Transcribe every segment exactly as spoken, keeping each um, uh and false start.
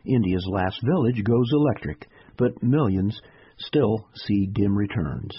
India's last village goes electric, but millions still see dim returns.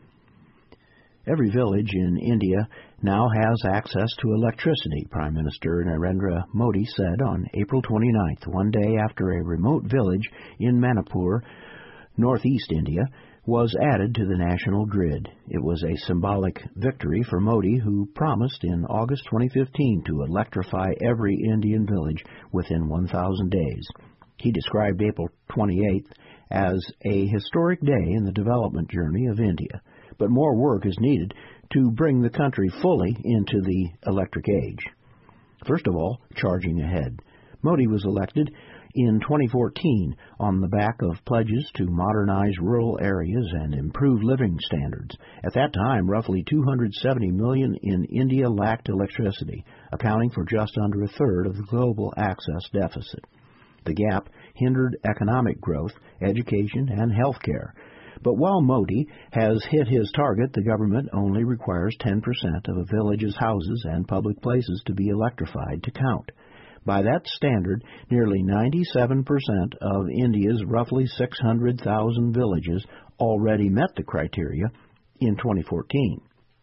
Every village in India now has access to electricity, Prime Minister Narendra Modi said on April twenty-ninth, one day after a remote village in Manipur, northeast India, was added to the national grid. It was a symbolic victory for Modi, who promised in August twenty fifteen to electrify every Indian village within one thousand days. He described April twenty-eighth as a historic day in the development journey of India, but more work is needed to bring the country fully into the electric age. First of all, charging ahead. Modi was elected in twenty fourteen on the back of pledges to modernize rural areas and improve living standards. At that time, roughly two hundred seventy million in India lacked electricity, accounting for just under a third of the global access deficit. The gap hindered economic growth, education, and health care. But while Modi has hit his target, the government only requires ten percent of a village's houses and public places to be electrified to count. By that standard, nearly ninety-seven percent of India's roughly six hundred thousand villages already met the criteria in twenty fourteen.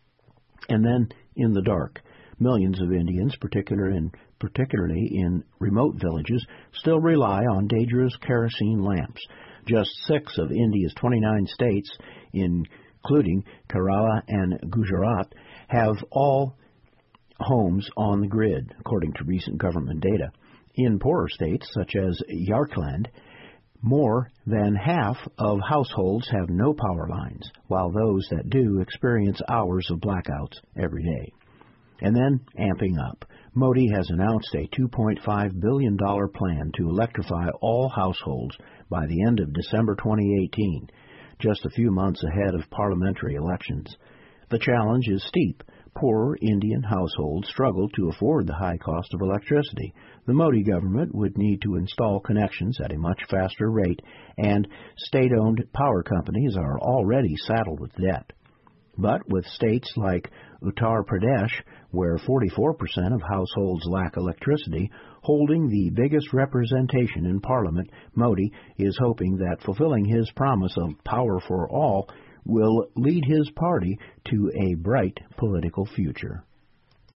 And then, in the dark, millions of Indians, particular in, particularly in remote villages, still rely on dangerous kerosene lamps. Just six of India's twenty-nine states, including Kerala and Gujarat, have all homes on the grid, according to recent government data. In poorer states, such as Jharkhand, more than half of households have no power lines, while those that do experience hours of blackouts every day. And then, amping up, Modi has announced a two point five billion dollars plan to electrify all households by the end of December twenty eighteen, just a few months ahead of parliamentary elections. The challenge is steep. Poorer Indian households struggle to afford the high cost of electricity. The Modi government would need to install connections at a much faster rate, and state-owned power companies are already saddled with debt. But with states like Uttar Pradesh, where forty-four percent of households lack electricity, holding the biggest representation in Parliament, Modi is hoping that fulfilling his promise of power for all will lead his party to a bright political future.